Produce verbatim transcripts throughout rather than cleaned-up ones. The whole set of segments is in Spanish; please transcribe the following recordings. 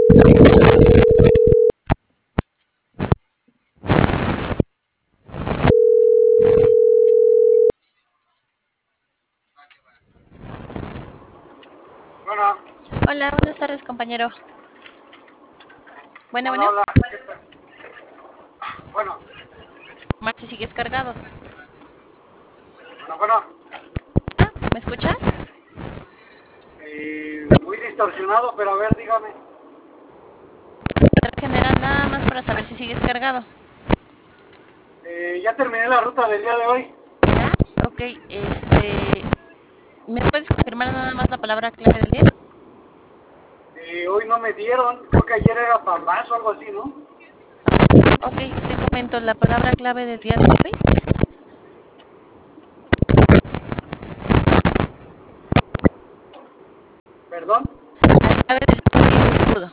Bueno, Hola, buenas tardes, compañero. Bueno, hola, bueno, hola. Bueno, Mar, si sigues cargado. bueno, bueno. Ah, ¿me escuchas? Eh, muy distorsionado, pero a ver, dígame. General, nada más para saber si sigues cargado. Eh, ya terminé la ruta del día de hoy. ¿Ya? Ok, este... ¿Me puedes confirmar nada más la palabra clave del día? Eh, hoy no me dieron, creo que ayer era pambas o algo así, ¿no? Ok, te comento la palabra clave del día de hoy. ¿Perdón? La clave del día de hoy es escudo.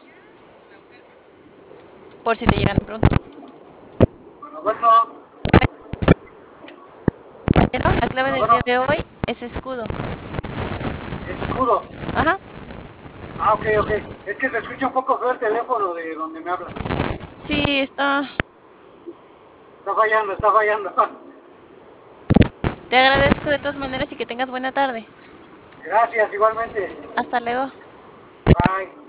Por si te llegan pronto. Bueno, bueno, Pero la clave bueno, del día bueno. de hoy es escudo. Escudo. Ajá. Ah, ok, ok. Es que se escucha un poco feo el teléfono de donde me hablan. Sí, está. Está fallando, está fallando. Te agradezco de todas maneras y que tengas buena tarde. Gracias, igualmente. Hasta luego. Bye.